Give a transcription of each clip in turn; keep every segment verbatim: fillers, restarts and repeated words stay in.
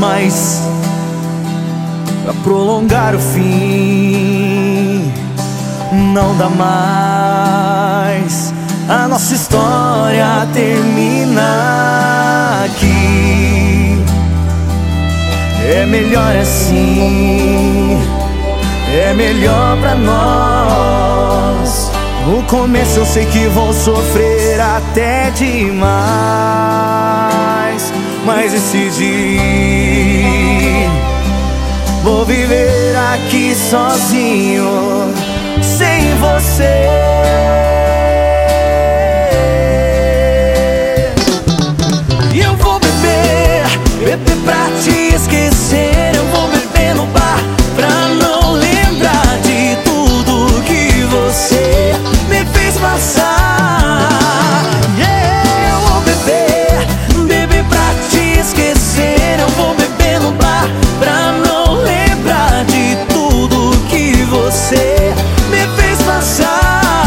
mais pra prolongar o fim. Não dá mais, a nossa história termina aqui. É melhor assim, é melhor pra nós. No começo eu sei que vou sofrer até demais, mas decidi, vou viver aqui sozinho, sem você. E eu vou beber, beber pra te esquecer. Eu vou beber no bar pra não lembrar de tudo que você me fez passar. Yeah, eu vou beber, beber pra te esquecer. Eu vou beber no bar pra não lembrar de tudo que você me fez passar.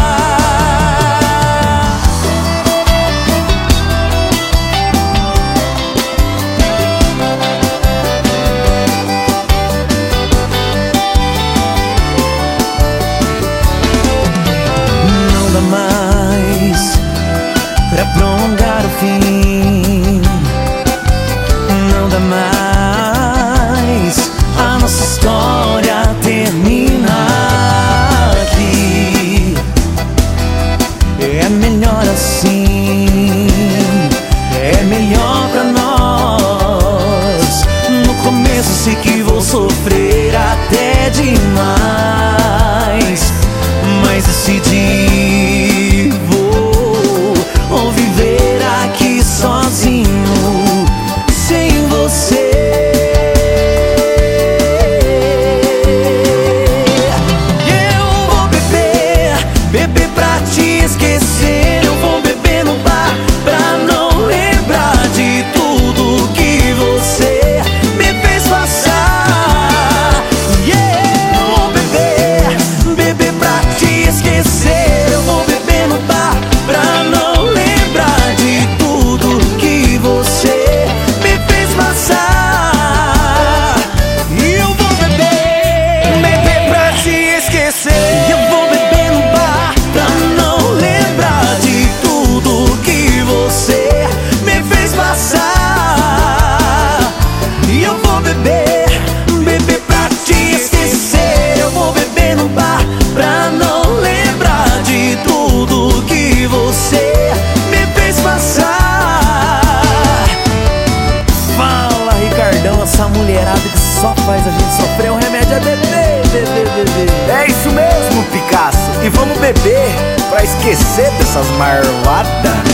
Não dá mais pra prolongar o fim. Não dá mais, a nossa história termina aqui. É melhor assim, é melhor pra nós. No começo sei que vou sofrer até demais, mas decidi, vou, vou viver aqui sozinho, sem você. Eu vou beber, beber pra te esquecer. Eu vou beber no bar pra não lembrar de tudo que você me fez passar. Yeah, eu vou beber, beber pra te esquecer. Eu vou beber no bar pra não lembrar de tudo que você me fez passar. E eu vou beber, beber pra te esquecer. Eu vou beber no bar pra não lembrar de tudo que você me fez passar. E eu vou beber, beber pra te esquecer. Eu vou beber no bar pra não lembrar de tudo que você me fez passar. Fala, Ricardão, essa mulherada que só faz a gente sofrer. Um remédio é beber, beber, beber. É isso mesmo, Picasso. E vamos beber pra esquecer dessas marvadas.